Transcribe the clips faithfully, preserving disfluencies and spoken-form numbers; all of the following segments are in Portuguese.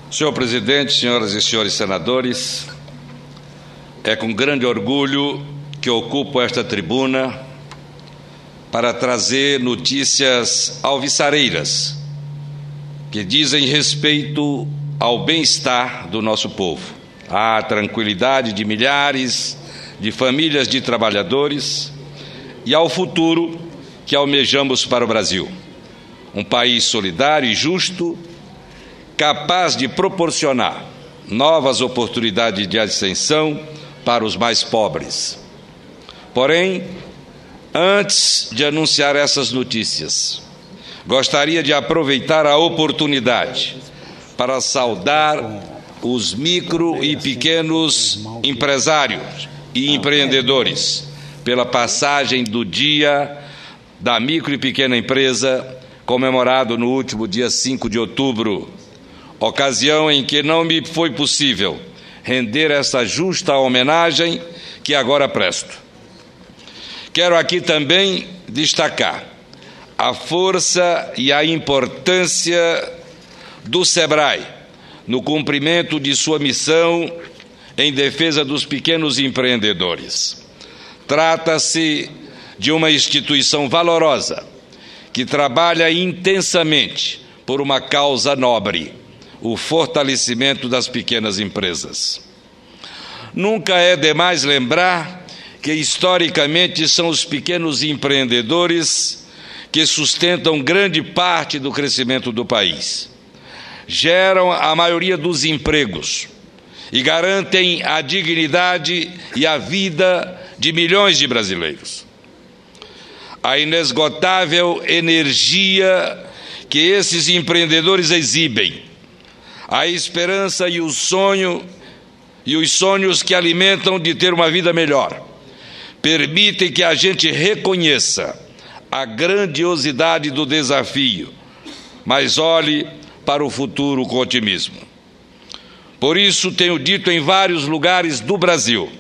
Senhor presidente, senhoras e senhores senadores, é com grande orgulho que ocupo esta tribuna para trazer notícias alvissareiras que dizem respeito ao bem-estar do nosso povo, à tranquilidade de milhares de famílias de trabalhadores e ao futuro que almejamos para o Brasil. Um país solidário e justo, capaz de proporcionar novas oportunidades de ascensão para os mais pobres. Porém, antes de anunciar essas notícias, gostaria de aproveitar a oportunidade para saudar os micro e pequenos empresários e empreendedores pela passagem do Dia da Micro e Pequena Empresa, comemorado no último dia cinco de outubro, ocasião em que não me foi possível render essa justa homenagem que agora presto. Quero aqui também destacar a força e a importância do SEBRAE no cumprimento de sua missão em defesa dos pequenos empreendedores. Trata-se de uma instituição valorosa que trabalha intensamente por uma causa nobre, o fortalecimento das pequenas empresas. Nunca é demais lembrar que, historicamente, são os pequenos empreendedores que sustentam grande parte do crescimento do país, geram a maioria dos empregos e garantem a dignidade e a vida de milhões de brasileiros. A inesgotável energia que esses empreendedores exibem, a esperança e o sonho e os sonhos que alimentam de ter uma vida melhor, permitem que a gente reconheça a grandiosidade do desafio, mas olhe para o futuro com otimismo. Por isso tenho dito em vários lugares do Brasil,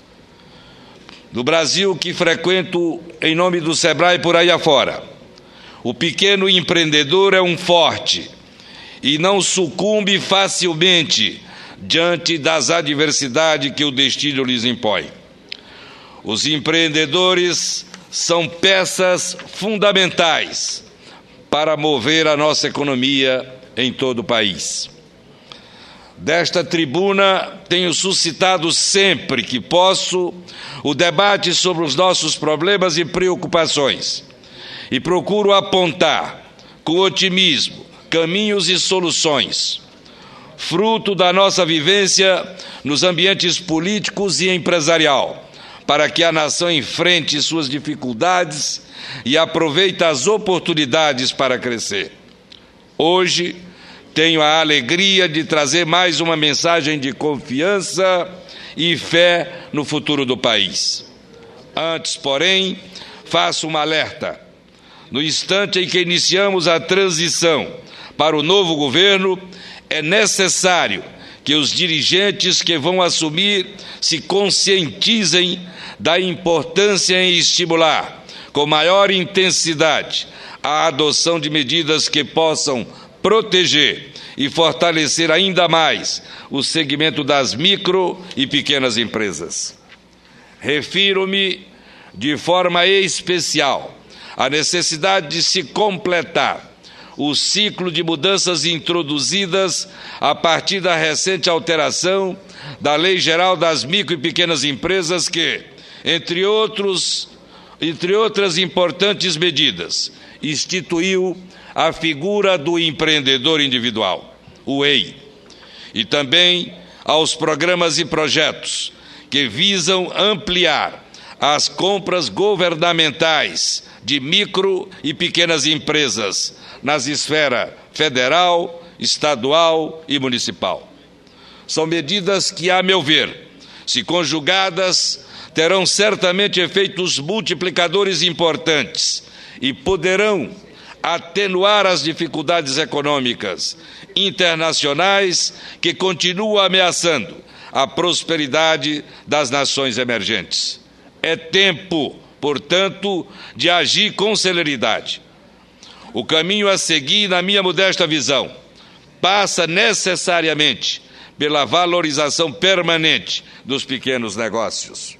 do Brasil que frequento em nome do SEBRAE por aí afora, o pequeno empreendedor é um forte e não sucumbe facilmente diante das adversidades que o destino lhes impõe. Os empreendedores são peças fundamentais para mover a nossa economia em todo o país. Desta tribuna, tenho suscitado sempre que posso o debate sobre os nossos problemas e preocupações e procuro apontar com otimismo caminhos e soluções, fruto da nossa vivência nos ambientes políticos e empresarial, para que a nação enfrente suas dificuldades e aproveite as oportunidades para crescer. Hoje, tenho a alegria de trazer mais uma mensagem de confiança e fé no futuro do país. Antes, porém, faço um alerta. No instante em que iniciamos a transição para o novo governo, é necessário que os dirigentes que vão assumir se conscientizem da importância em estimular, com maior intensidade, a adoção de medidas que possam proteger e fortalecer ainda mais o segmento das micro e pequenas empresas. Refiro-me de forma especial à necessidade de se completar o ciclo de mudanças introduzidas a partir da recente alteração da Lei Geral das Micro e Pequenas Empresas que, entre outros, entre outras importantes medidas, instituiu a figura do empreendedor individual, o E I, e também aos programas e projetos que visam ampliar as compras governamentais de micro e pequenas empresas nas esferas federal, estadual e municipal. São medidas que, a meu ver, se conjugadas, terão certamente efeitos multiplicadores importantes e poderão atenuar as dificuldades econômicas internacionais que continuam ameaçando a prosperidade das nações emergentes. É tempo, portanto, de agir com celeridade. O caminho a seguir, na minha modesta visão, passa necessariamente pela valorização permanente dos pequenos negócios.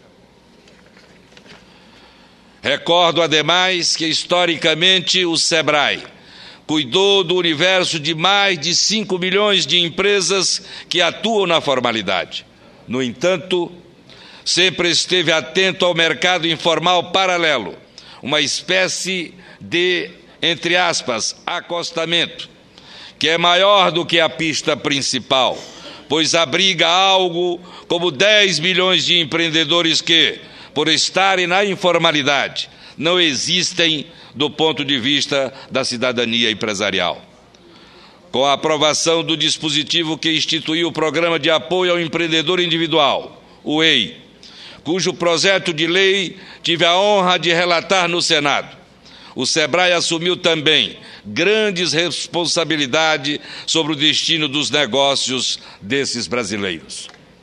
Recordo, ademais, que historicamente o SEBRAE cuidou do universo de mais de cinco milhões de empresas que atuam na formalidade. No entanto, sempre esteve atento ao mercado informal paralelo, uma espécie de, entre aspas, acostamento, que é maior do que a pista principal, pois abriga algo como dez milhões de empreendedores que, por estarem na informalidade, não existem do ponto de vista da cidadania empresarial. Com a aprovação do dispositivo que instituiu o Programa de Apoio ao Empreendedor Individual, o E I, cujo projeto de lei tive a honra de relatar no Senado, o SEBRAE assumiu também grandes responsabilidades sobre o destino dos negócios desses brasileiros.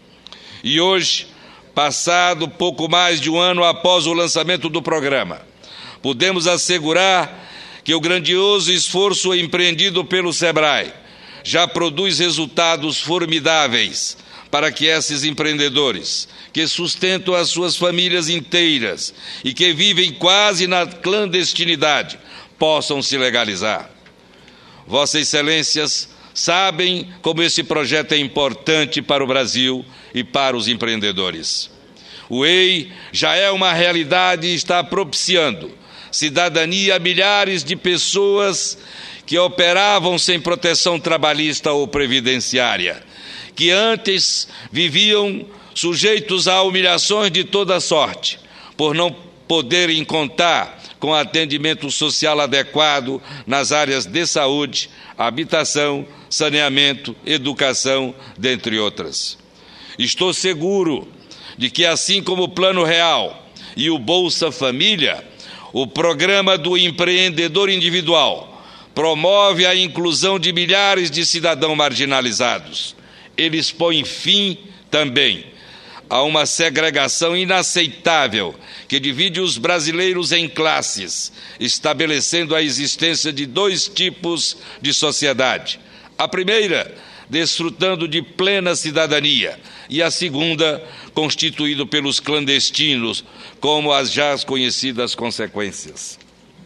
E hoje, passado pouco mais de um ano após o lançamento do programa, podemos assegurar que o grandioso esforço empreendido pelo SEBRAE já produz resultados formidáveis para que esses empreendedores, que sustentam as suas famílias inteiras e que vivem quase na clandestinidade, possam se legalizar. Vossas Excelências sabem como esse projeto é importante para o Brasil e para os empreendedores. O E I já é uma realidade e está propiciando cidadania a milhares de pessoas que operavam sem proteção trabalhista ou previdenciária, que antes viviam sujeitos a humilhações de toda sorte, por não poderem contar com atendimento social adequado nas áreas de saúde, habitação, saneamento, educação, dentre outras. Estou seguro de que, assim como o Plano Real e o Bolsa Família, o Programa do Empreendedor Individual promove a inclusão de milhares de cidadãos marginalizados. Eles põem fim também a uma segregação inaceitável que divide os brasileiros em classes, estabelecendo a existência de dois tipos de sociedade. A primeira, desfrutando de plena cidadania, e a segunda, constituída pelos clandestinos, como as já conhecidas consequências.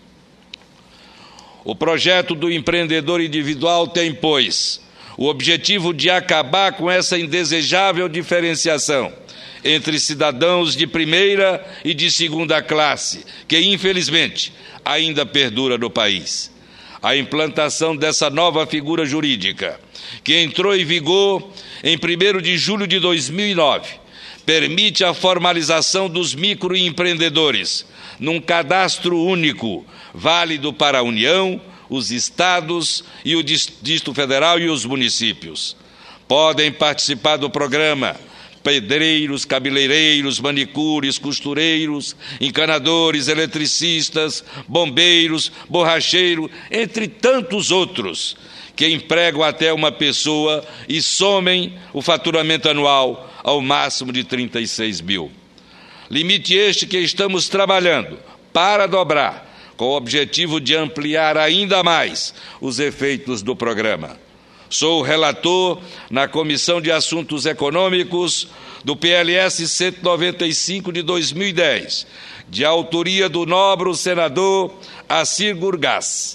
O projeto do empreendedor individual tem, pois, o objetivo de acabar com essa indesejável diferenciação entre cidadãos de primeira e de segunda classe, que, infelizmente, ainda perdura no país. A implantação dessa nova figura jurídica, que entrou em vigor em primeiro de julho de dois mil e nove, permite a formalização dos microempreendedores num cadastro único, válido para a União, os estados e o Distrito Federal e os municípios. Podem participar do programa pedreiros, cabeleireiros, manicures, costureiros, encanadores, eletricistas, bombeiros, borracheiros, entre tantos outros, que empregam até uma pessoa e somem o faturamento anual ao máximo de trinta e seis mil. Limite este que estamos trabalhando para dobrar, com o objetivo de ampliar ainda mais os efeitos do programa. Sou o relator na Comissão de Assuntos Econômicos do P L S cento e noventa e cinco de dois mil e dez, de autoria do nobre senador Assir Gurgás,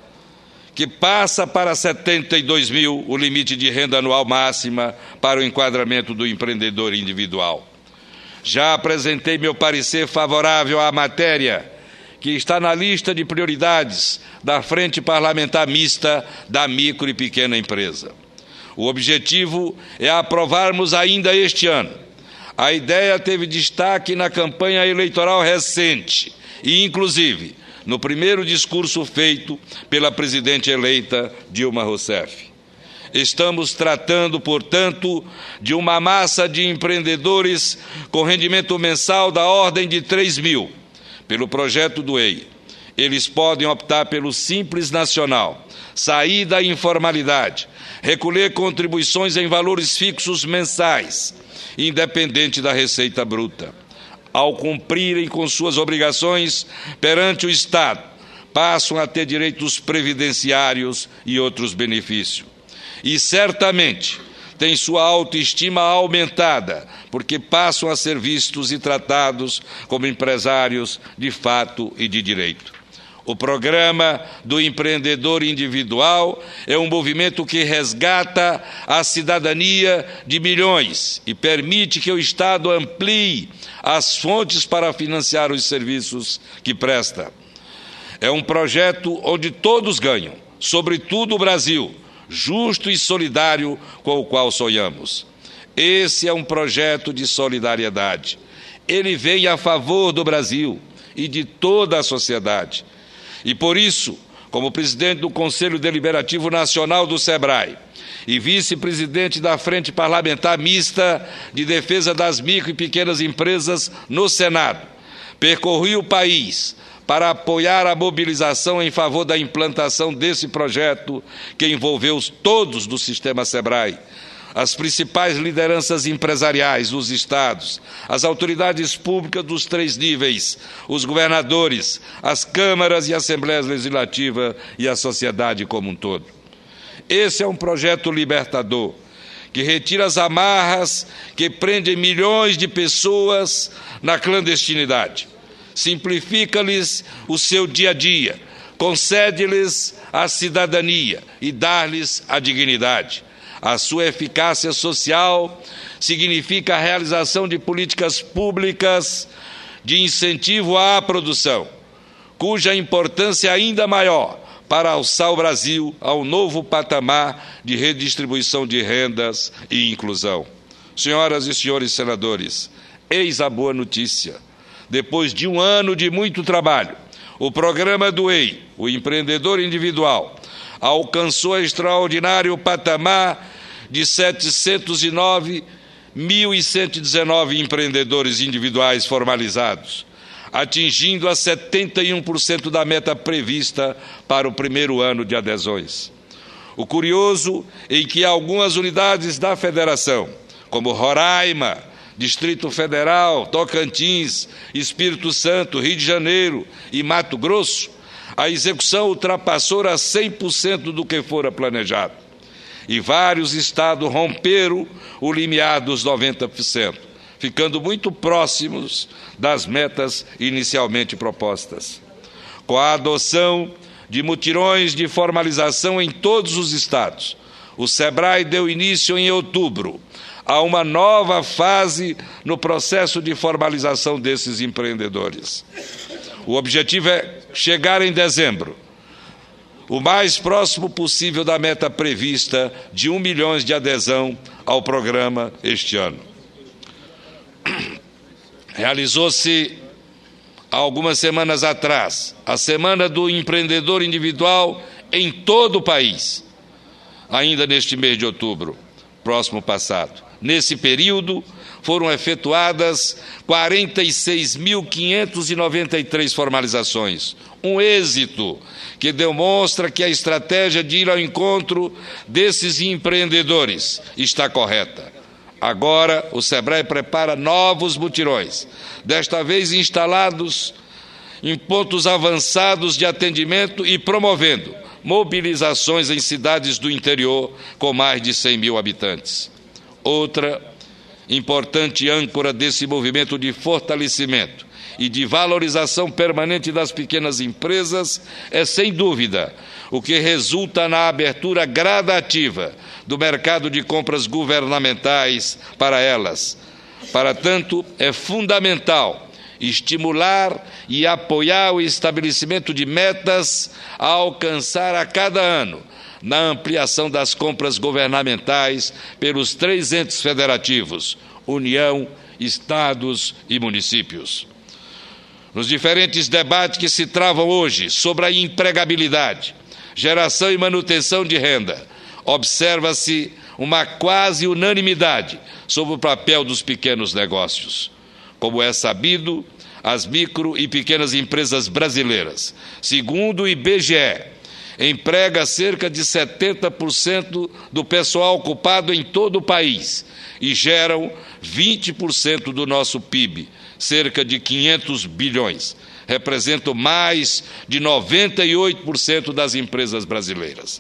que passa para setenta e dois mil o limite de renda anual máxima para o enquadramento do empreendedor individual. Já apresentei meu parecer favorável à matéria, que está na lista de prioridades da Frente Parlamentar Mista da Micro e Pequena Empresa. O objetivo é aprovarmos ainda este ano. A ideia teve destaque na campanha eleitoral recente e, inclusive, no primeiro discurso feito pela presidente eleita Dilma Rousseff. Estamos tratando, portanto, de uma massa de empreendedores com rendimento mensal da ordem de três mil, pelo projeto do E I. Eles podem optar pelo Simples Nacional, sair da informalidade, recolher contribuições em valores fixos mensais, independente da receita bruta. Ao cumprirem com suas obrigações perante o Estado, passam a ter direitos previdenciários e outros benefícios. e certamente têm sua autoestima aumentada, porque passam a ser vistos e tratados como empresários de fato e de direito. O programa do empreendedor individual é um movimento que resgata a cidadania de milhões e permite que o Estado amplie as fontes para financiar os serviços que presta. É um projeto onde todos ganham, sobretudo o Brasil, justo e solidário com o qual sonhamos. Esse é um projeto de solidariedade. Ele vem a favor do Brasil e de toda a sociedade. E por isso, como presidente do Conselho Deliberativo Nacional do SEBRAE e vice-presidente da Frente Parlamentar Mista de Defesa das Micro e Pequenas Empresas no Senado, percorri o país para apoiar a mobilização em favor da implantação desse projeto que envolveu todos do sistema SEBRAE, as principais lideranças empresariais dos estados, as autoridades públicas dos três níveis, os governadores, as câmaras e assembleias legislativas e a sociedade como um todo. Esse é um projeto libertador, que retira as amarras que prendem milhões de pessoas na clandestinidade, simplifica-lhes o seu dia a dia, concede-lhes a cidadania e dá-lhes a dignidade. A sua eficácia social significa a realização de políticas públicas de incentivo à produção, cuja importância é ainda maior para alçar o Brasil ao novo patamar de redistribuição de rendas e inclusão. Senhoras e senhores senadores, eis a boa notícia. Depois de um ano de muito trabalho, o programa do E I, o empreendedor individual, alcançou extraordinário patamar de setecentos e nove mil cento e dezenove empreendedores individuais formalizados, atingindo a setenta e um por cento da meta prevista para o primeiro ano de adesões. O curioso é que algumas unidades da federação, como Roraima, Distrito Federal, Tocantins, Espírito Santo, Rio de Janeiro e Mato Grosso, a execução ultrapassou a cem por cento do que fora planejado. E vários estados romperam o limiar dos noventa por cento, ficando muito próximos das metas inicialmente propostas. Com a adoção de mutirões de formalização em todos os estados, o SEBRAE deu início em outubro a uma nova fase no processo de formalização desses empreendedores. O objetivo é chegar em dezembro, o mais próximo possível da meta prevista de um milhão de adesão ao programa este ano. Realizou-se, há algumas semanas atrás, a Semana do Empreendedor Individual em todo o país, ainda neste mês de outubro, próximo passado. Nesse período, foram efetuadas quarenta e seis mil quinhentas e noventa e três formalizações, um êxito que demonstra que a estratégia de ir ao encontro desses empreendedores está correta. Agora, o SEBRAE prepara novos mutirões, desta vez instalados em pontos avançados de atendimento e promovendo mobilizações em cidades do interior com mais de cem mil habitantes. Outra importante âncora desse movimento de fortalecimento e de valorização permanente das pequenas empresas é, sem dúvida, o que resulta na abertura gradativa do mercado de compras governamentais para elas. Para tanto, é fundamental estimular e apoiar o estabelecimento de metas a alcançar a cada ano, na ampliação das compras governamentais pelos três entes federativos, União, Estados e municípios. Nos diferentes debates que se travam hoje sobre a empregabilidade, geração e manutenção de renda, observa-se uma quase unanimidade sobre o papel dos pequenos negócios. Como é sabido, as micro e pequenas empresas brasileiras, segundo o I B G E, emprega cerca de setenta por cento do pessoal ocupado em todo o país e geram vinte por cento do nosso P I B, cerca de quinhentos bilhões. Representam mais de noventa e oito por cento das empresas brasileiras.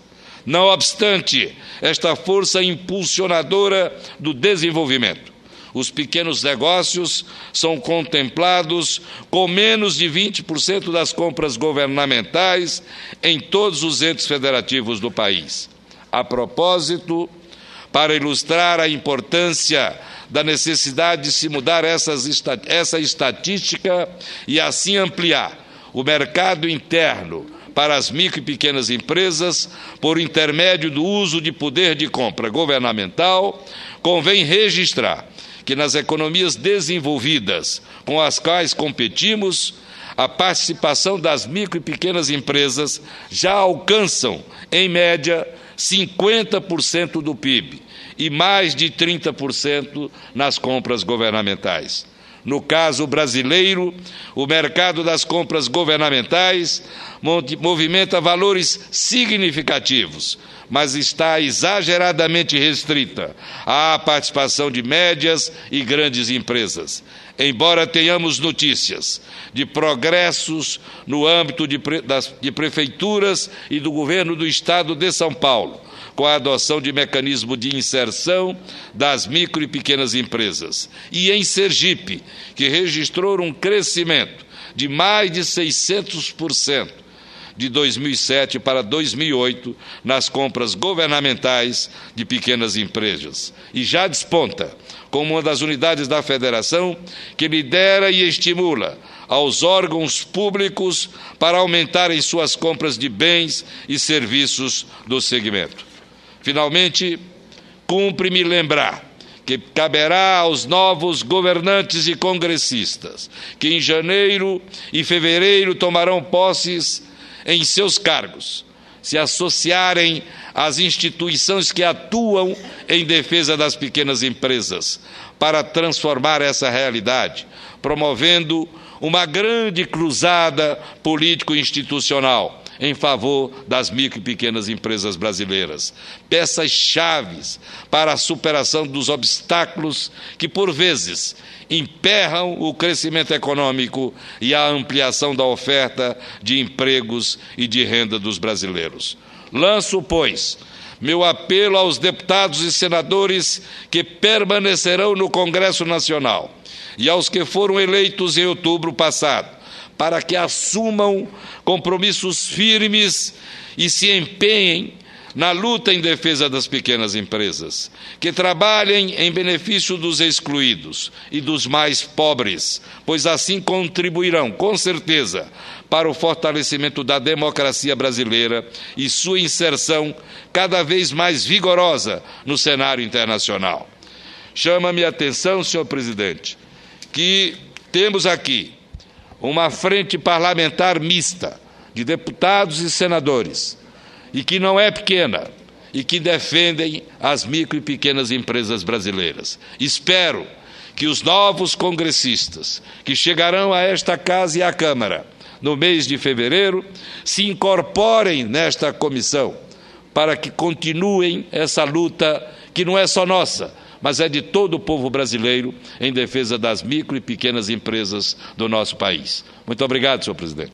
Não obstante esta força impulsionadora do desenvolvimento, os pequenos negócios são contemplados com menos de vinte por cento das compras governamentais em todos os entes federativos do país. A propósito, para ilustrar a importância da necessidade de se mudar essas, essa estatística e assim ampliar o mercado interno para as micro e pequenas empresas, por intermédio do uso de poder de compra governamental, convém registrar que nas economias desenvolvidas com as quais competimos, a participação das micro e pequenas empresas já alcançam, em média, cinquenta por cento do P I B e mais de trinta por cento nas compras governamentais. No caso brasileiro, o mercado das compras governamentais movimenta valores significativos, mas está exageradamente restrita à participação de médias e grandes empresas. Embora tenhamos notícias de progressos no âmbito de, pre, das, de prefeituras e do governo do Estado de São Paulo, com a adoção de mecanismo de inserção das micro e pequenas empresas, e em Sergipe, que registrou um crescimento de mais de seiscentos por cento de dois mil e sete para dois mil e oito nas compras governamentais de pequenas empresas, e já desponta como uma das unidades da Federação que lidera e estimula aos órgãos públicos para aumentarem suas compras de bens e serviços do segmento. Finalmente, cumpre-me lembrar que caberá aos novos governantes e congressistas, que em janeiro e fevereiro tomarão posses em seus cargos, se associarem às instituições que atuam em defesa das pequenas empresas, para transformar essa realidade, promovendo uma grande cruzada político-institucional em favor das micro e pequenas empresas brasileiras, peças-chaves para a superação dos obstáculos que, por vezes, emperram o crescimento econômico e a ampliação da oferta de empregos e de renda dos brasileiros. Lanço, pois, meu apelo aos deputados e senadores que permanecerão no Congresso Nacional e aos que foram eleitos em outubro passado, para que assumam compromissos firmes e se empenhem na luta em defesa das pequenas empresas, que trabalhem em benefício dos excluídos e dos mais pobres, pois assim contribuirão, com certeza, para o fortalecimento da democracia brasileira e sua inserção cada vez mais vigorosa no cenário internacional. Chama-me a atenção, senhor presidente, que temos aqui uma frente parlamentar mista de deputados e senadores, e que não é pequena, e que defendem as micro e pequenas empresas brasileiras. Espero que os novos congressistas que chegarão a esta casa e à Câmara no mês de fevereiro se incorporem nesta comissão, para que continuem essa luta que não é só nossa, mas é de todo o povo brasileiro em defesa das micro e pequenas empresas do nosso país. Muito obrigado, senhor presidente.